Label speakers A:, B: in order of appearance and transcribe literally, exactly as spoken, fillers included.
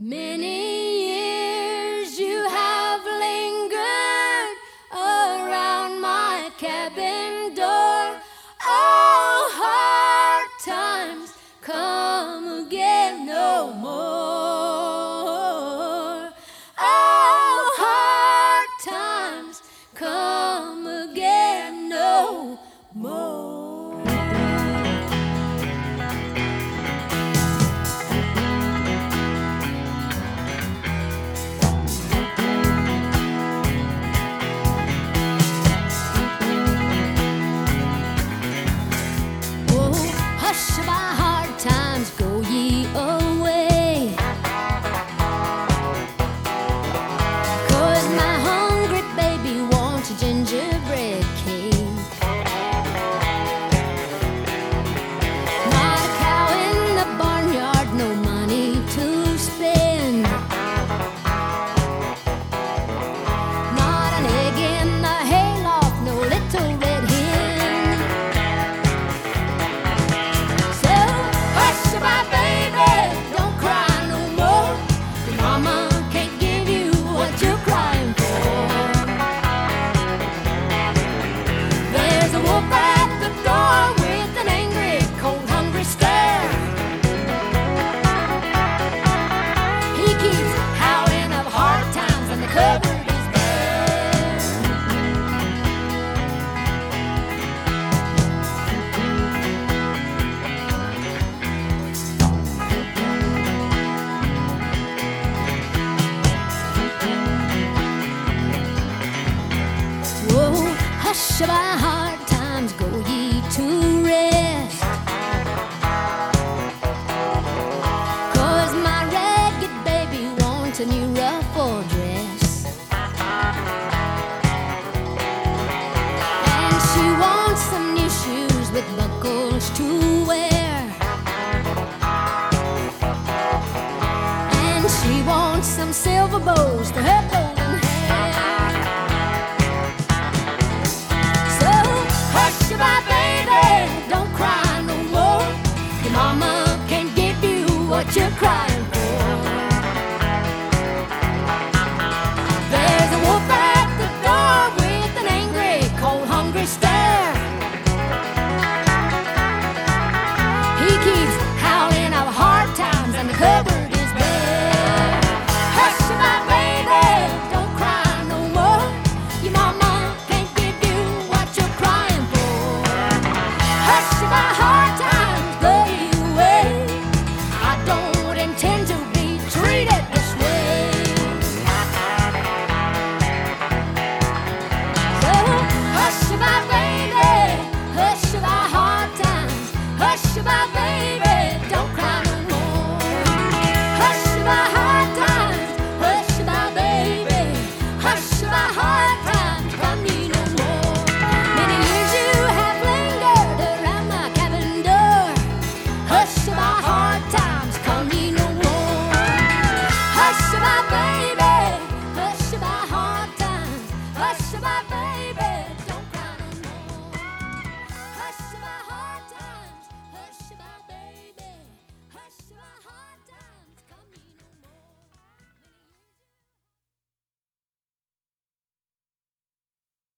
A: Many years you have lingered around my cabin door. Oh, hard times come again no more. Oh, hard times come again no more. Hush, my hard times, go ye away. 'Cause my hungry baby wants a gingerbread cake. Not a cow in the barnyard, no money to spend. Not an egg in the hayloft, no little red hen. My baby, don't cry no more. Your mama can't give you what you're crying for. There's a wolf at the door with an angry, cold, hungry stare. He keeps howling of hard times and the cupboard is bare. Hush, my hard times, go ye to rest. 'Cause my ragged baby wants a new ruffled dress. And she wants some new shoes with buckles to wear. And she wants some silver bows to her bow.